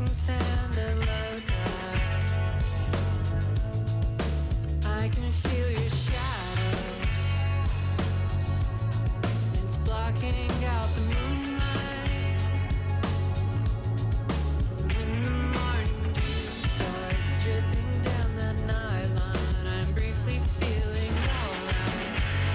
sinking sand at low tide. I can feel your shadow. It's blocking out the moonlight. When the morning dew starts dripping down that nylon, I'm briefly feeling alright.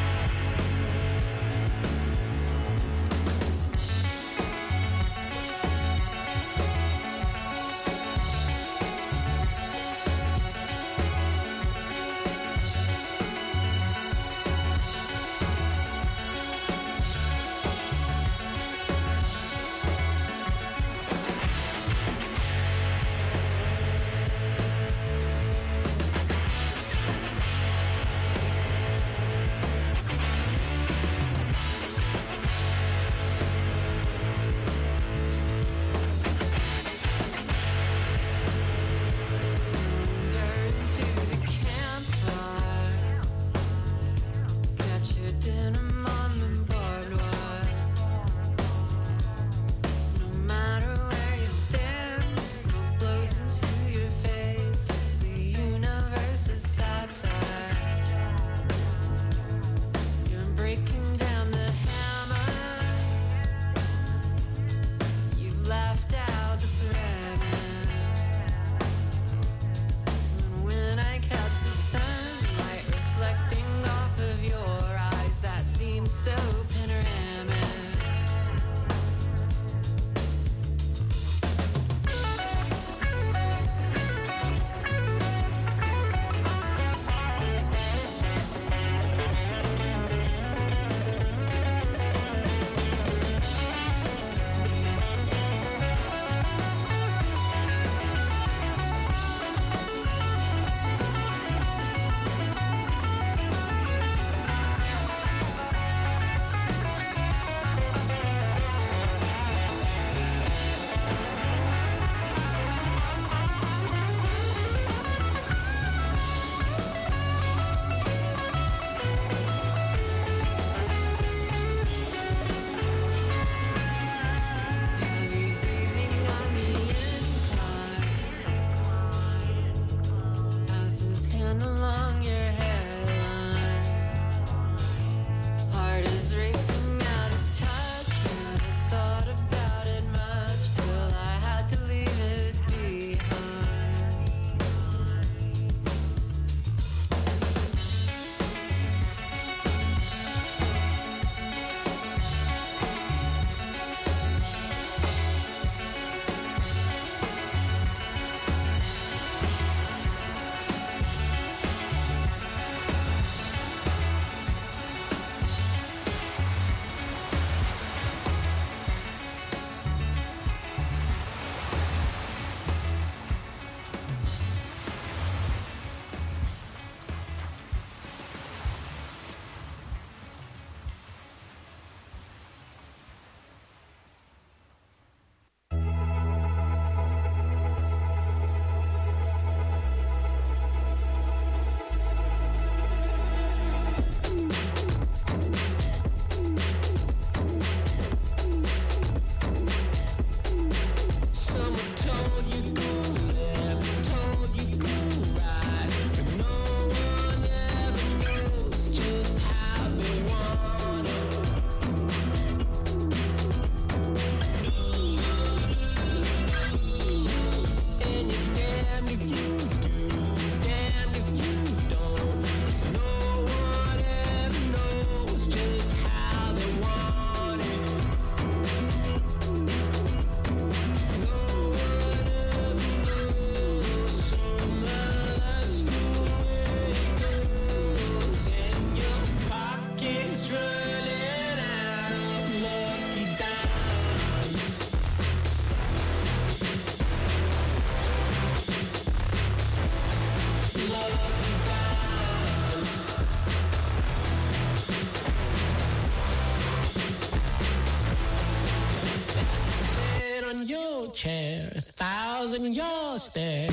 chair, 1,000 yards there,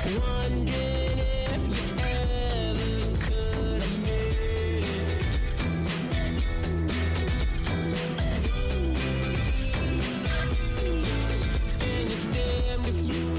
wondering if you ever could have made it. And you're damned if you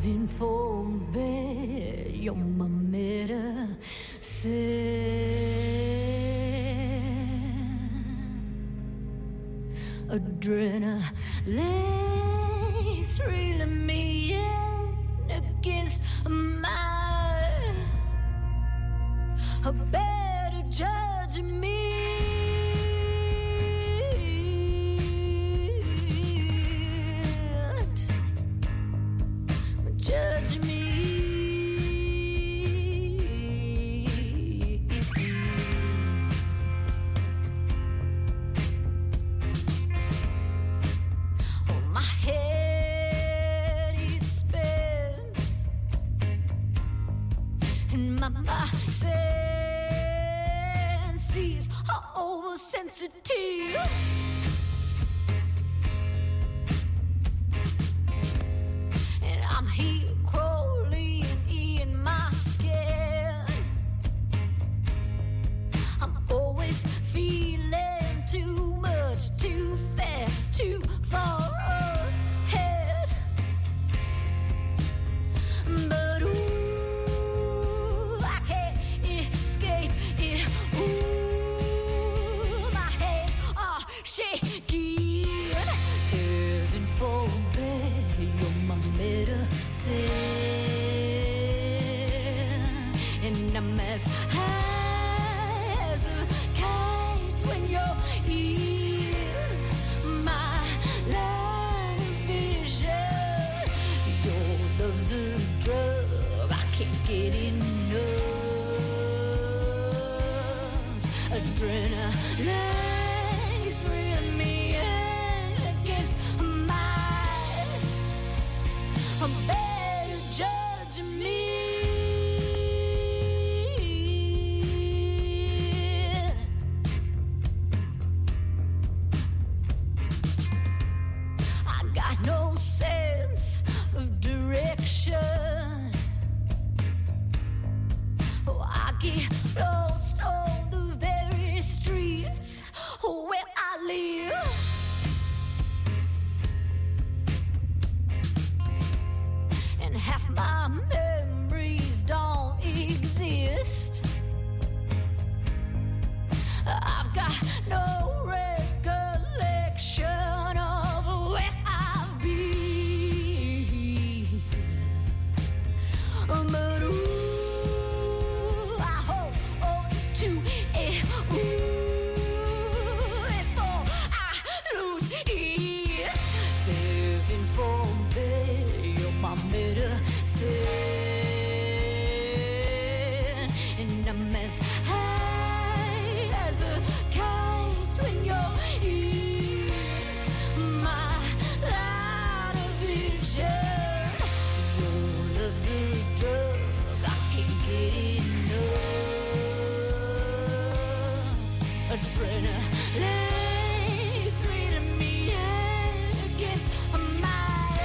Heaven forbid you're my medicine. Adrenaline's reeling me in against my a better judge me. Judge me. Oh, my head it spins, and my senses are oversensitive. And I'm here crawling in my skin. I'm always feeling too much, too fast, too far ahead. But ooh, I can't escape it. Ooh, my hands are shaking. Heaven forbid you're my medicine, and I'm as high as a kite when you're in my line of vision. Your love's a drug, I can't get enough. Adrenaline is reeling me in against my a better judge me. I got no sense of direction. Oh, I get lost on the very streets where I live. And half my memories don't exist. I've got no recollection of where I've been. But ooh, I hold to it. Ooh, before I lose it. Heaven forbid you're my medicine, and I'm as high as a kite when you're in my line of vision. Your love's a drug, I can't get enough. Adrenaline's reeling me in against my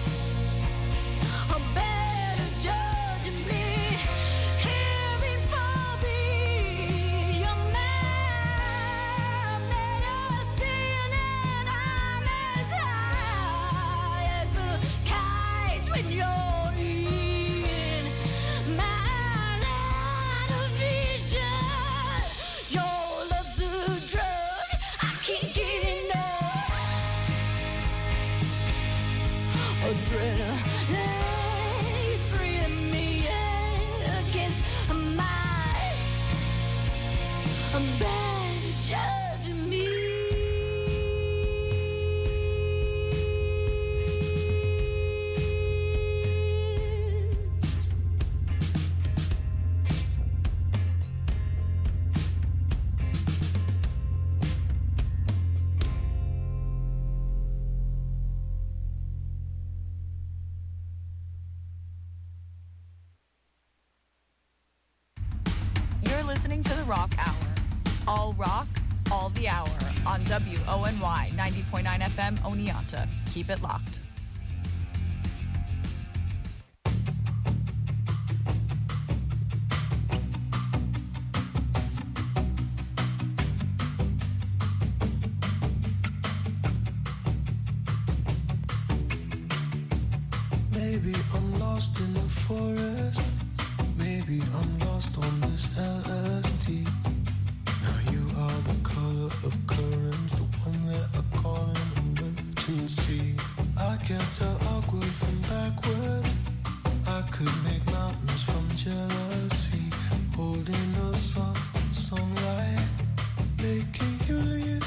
a better judge me. Heaven forbid you're my medicine, and I'm as high as a kite when you're in my line of vision. Your love's a drug, I can't get enough. Adrenaline's reeling me in against my a better judge me. You're listening to the Rock Hour. All rock, all the hour on WONY 90.9 FM Oneonta. Keep it locked. Maybe I'm lost. holding us up, sunlight, making you leave.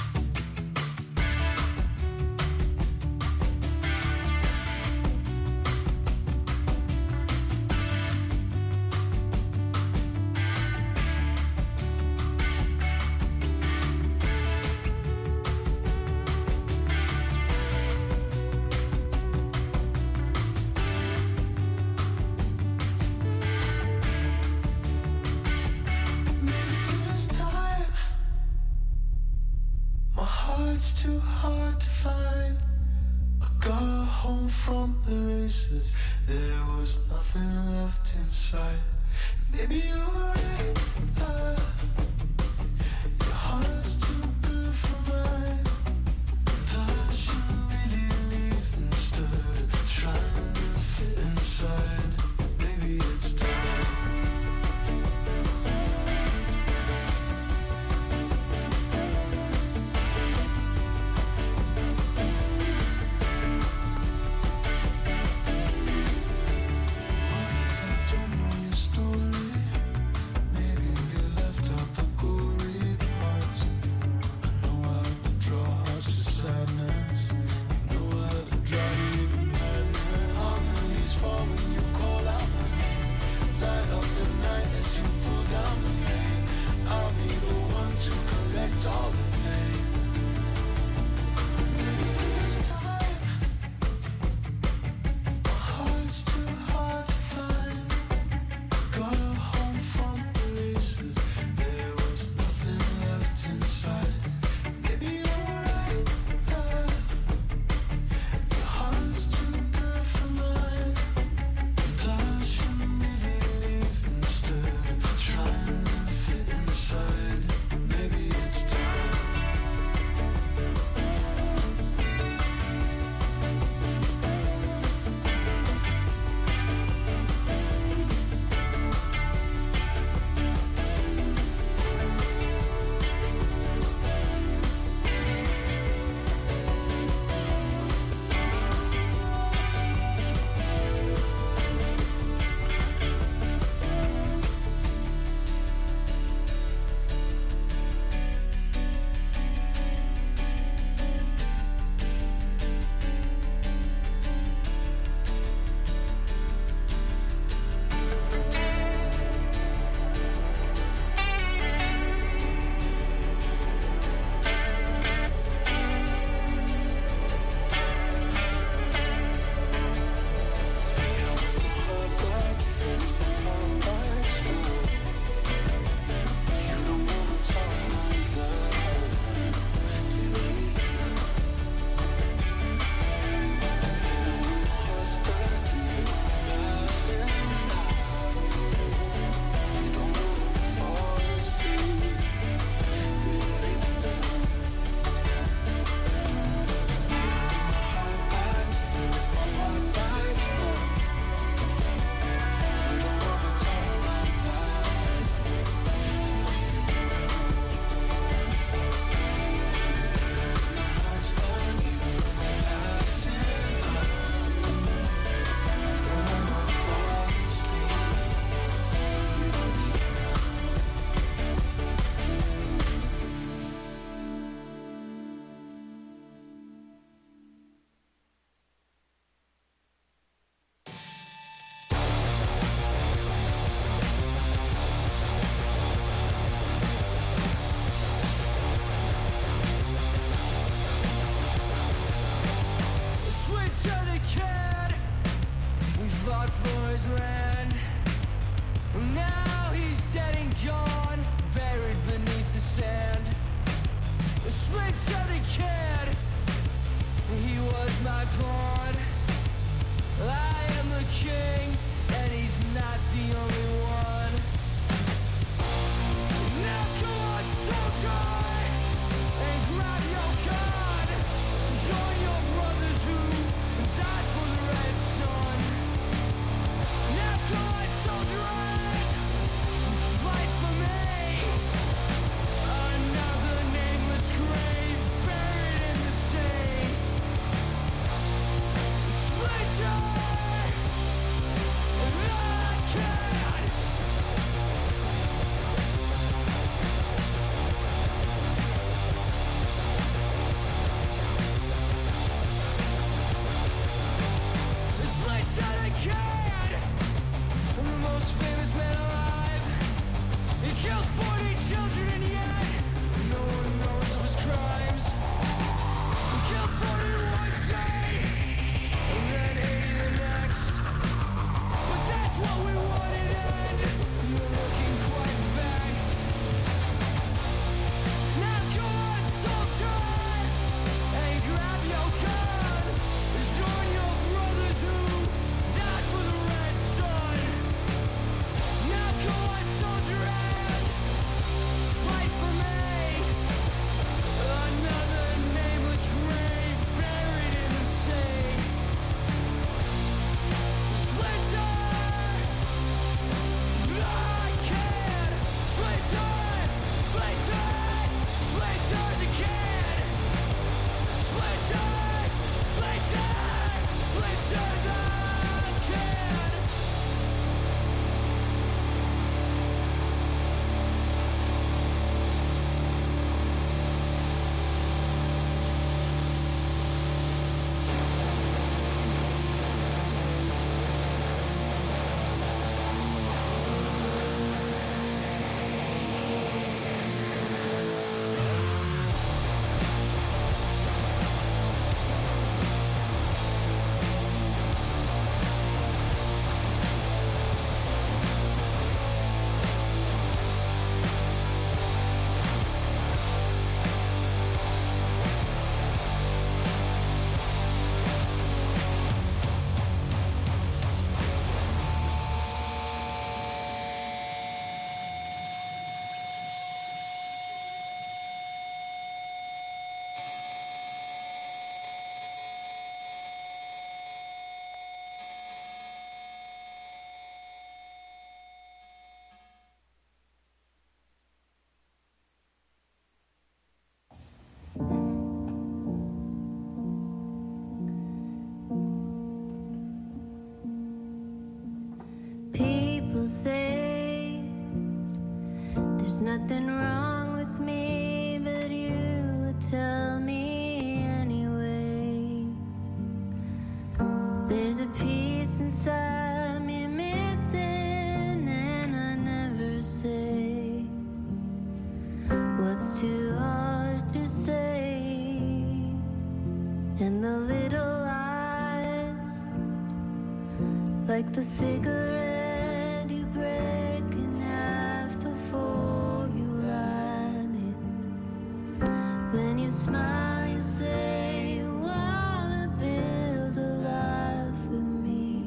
say there's nothing wrong with me, but you would tell me anyway. There's a piece inside me missing, and I never say what's too hard to say. And the little eyes, like the cigarette you break in half before you light it. When you smile, you say you wanna build a life with me,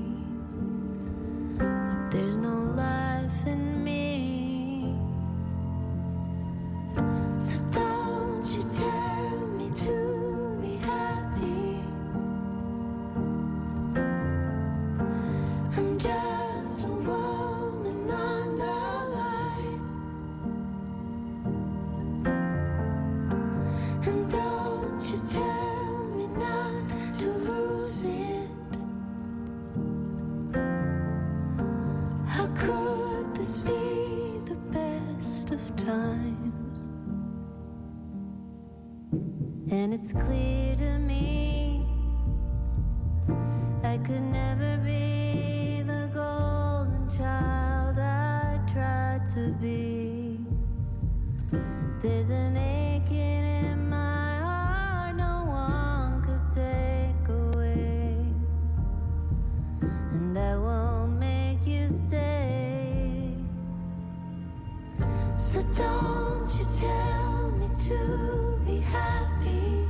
but there's no life in me. So don't you tell me to be happy. I'm just a woman on the line. And don't you tell me not to lose it. How could this be the best of times? And it's clear to me I could never be the golden child I tried to be. There's an aching in my heart no one could take away, and I won't make you stay. So don't you tell me to be happy.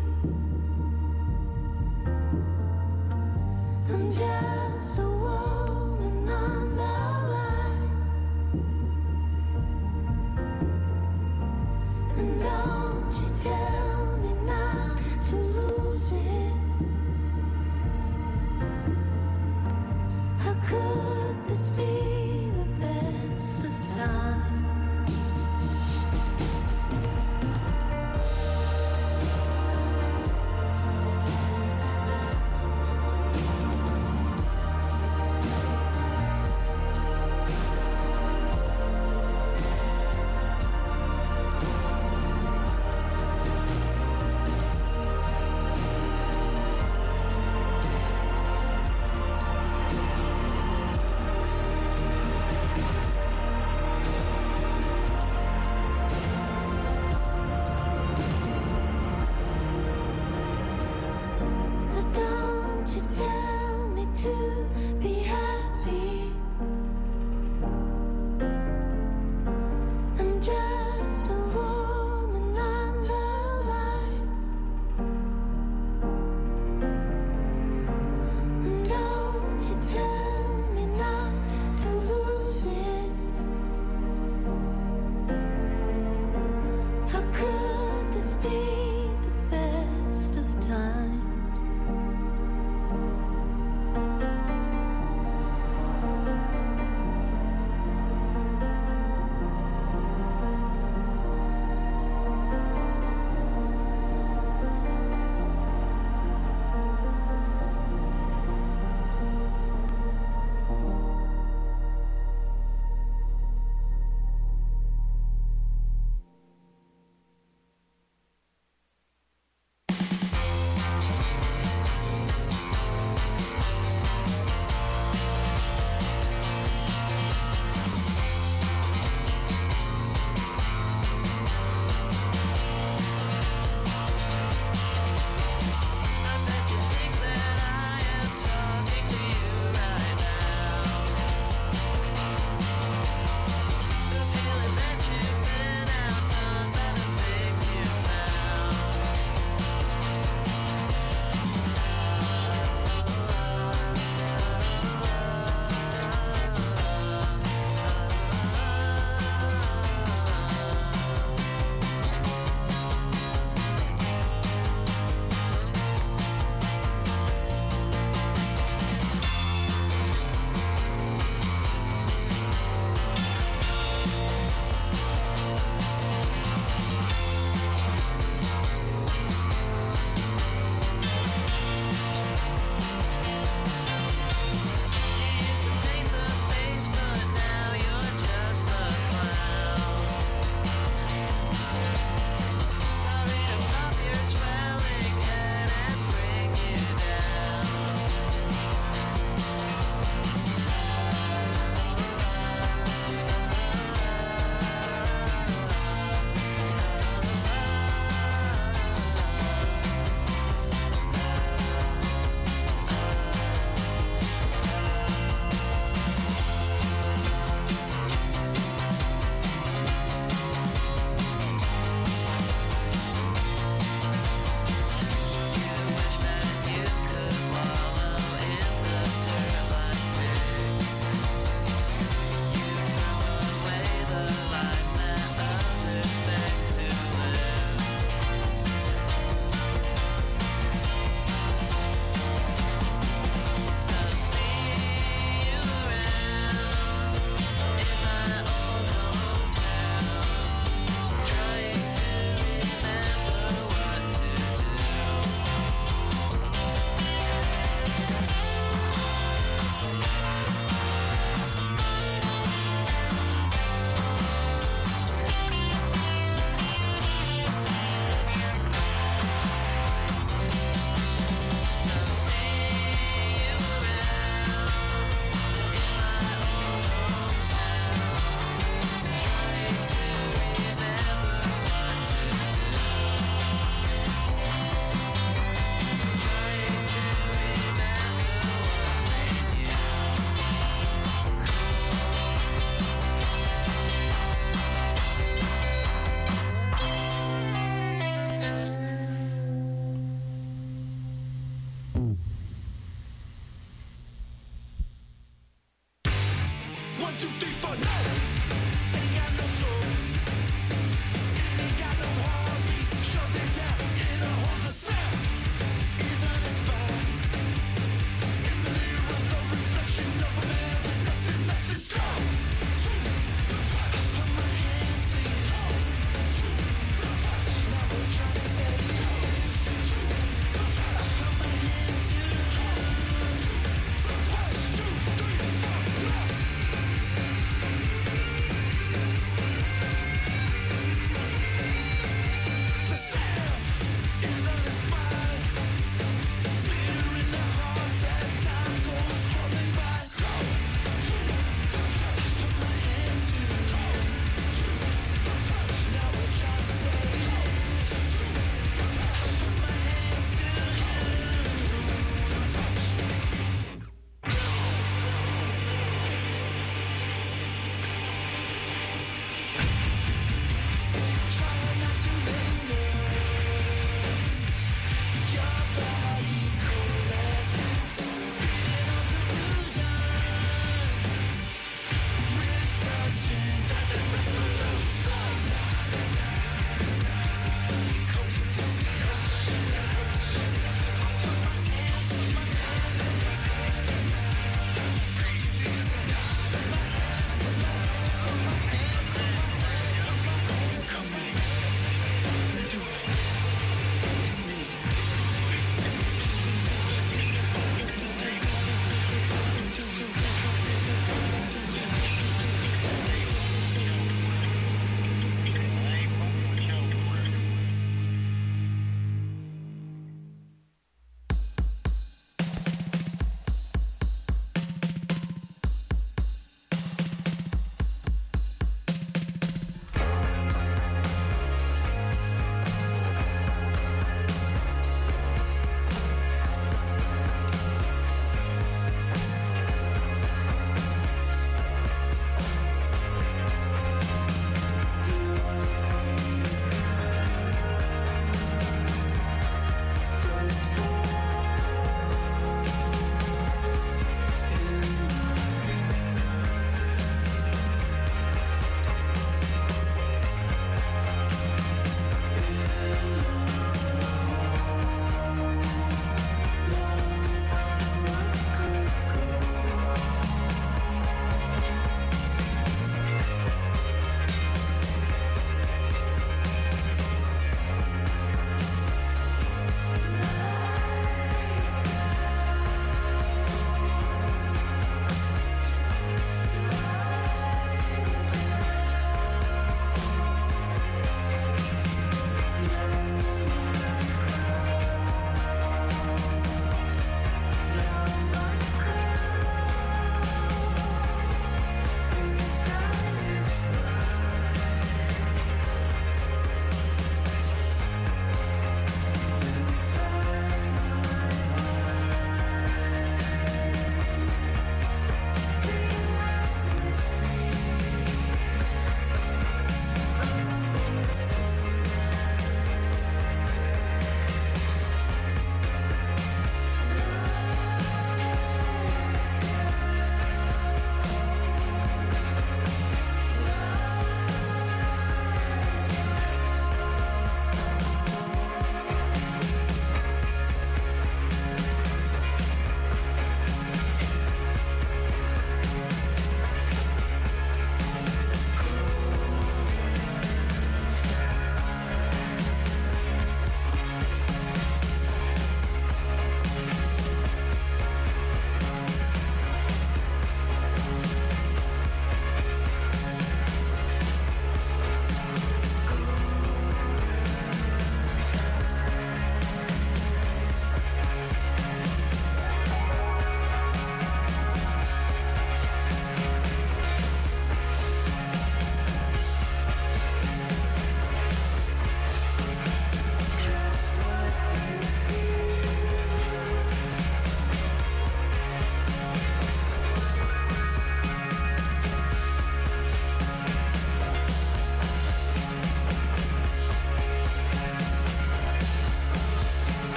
I'm just a woman on the line. And don't you tell me not to lose it. How could this be the best of times?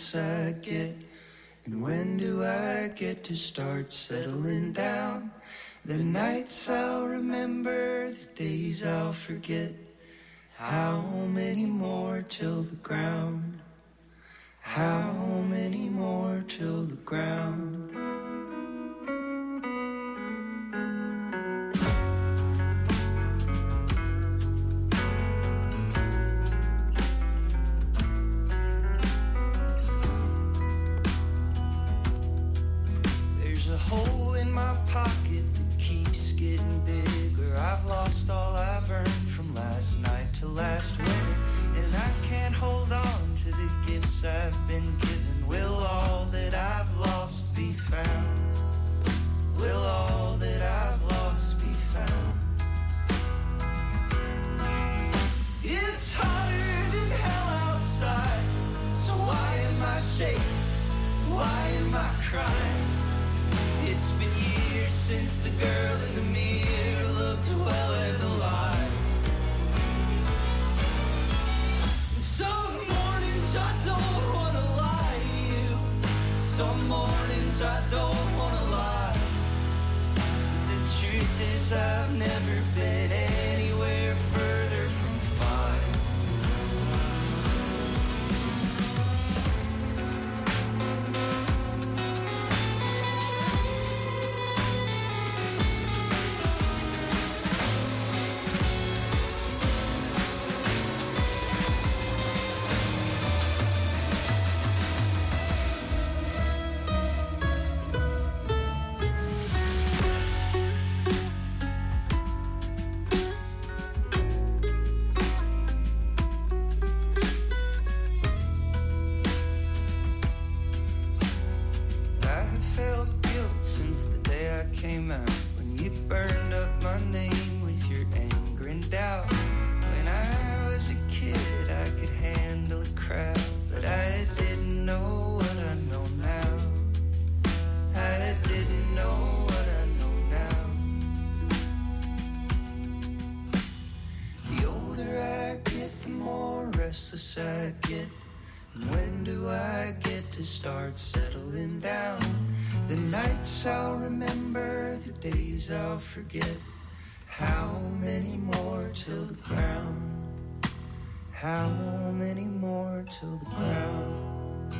restless I get. And when do I get to start settling down? The nights I'll remember, the days I'll forget. How many more till the ground? How many more till the ground? There's a hole in my pocket that keeps getting bigger. I've lost all I've earned from last night to last winter, and I can't hold on to the gifts I've been given. Will all that I've lost be found? Will all that I've lost be found? It's hotter than hell outside, so why am I shaking? Why am I crying? It's been years since the girl in the mirror looked well and alive. Some mornings I don't wanna lie to you. Some mornings I don't wanna lie. The truth is I've never been anywhere further from fine. Came out when you burned up my name with your anger and doubt. When I was a kid I could handle a crowd, but I didn't know what I know now. I didn't know what I know now. The older I get, the more restless I get. And when do I get to start settling down? The nights I'll remember, the days I'll forget. How many more till the ground? How many more till the ground?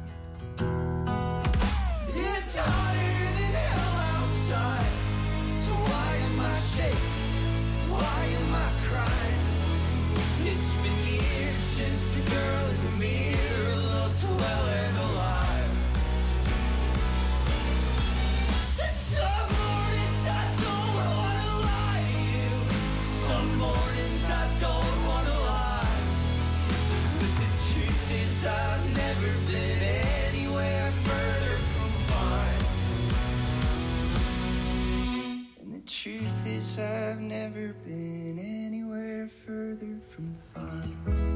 It's hotter than hell outside, so why am I shaking? Why am I crying? It's been years since the girl in the mirror looked well and alive. Some mornings I don't wanna lie to you. Some mornings I don't wanna lie. But the truth is I've never been anywhere further from fine. And the truth is I've never been anywhere further from fine.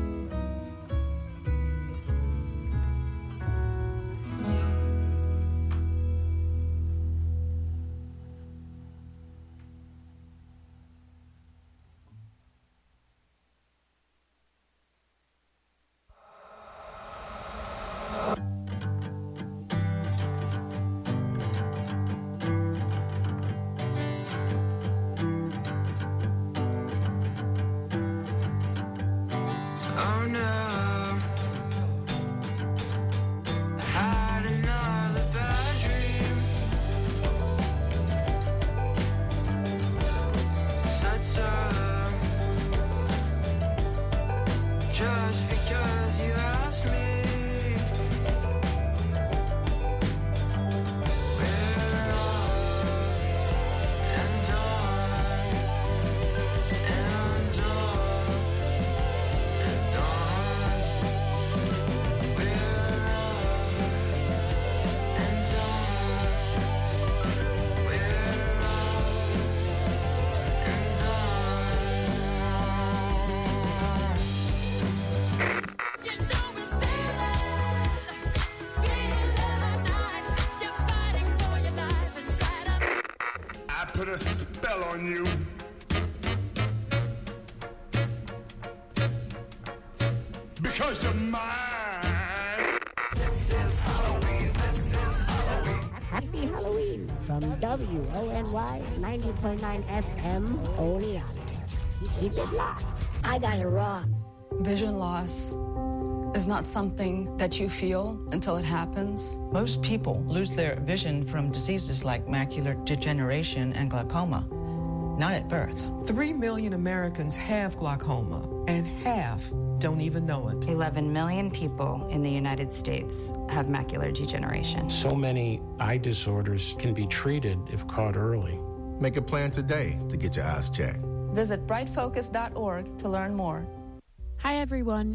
Put a spell on you. Because you're mine. This Halloween from WONY 90.9 FM Oneonta. Keep it locked. I got it wrong. Vision loss is not something that you feel until it happens. Most people lose their vision from diseases like macular degeneration and glaucoma, not at birth. 3 million Americans have glaucoma, and half don't even know it. 11 million people in the United States have macular degeneration. So many eye disorders can be treated if caught early. Make a plan today to get your eyes checked. Visit brightfocus.org to learn more. Hi everyone,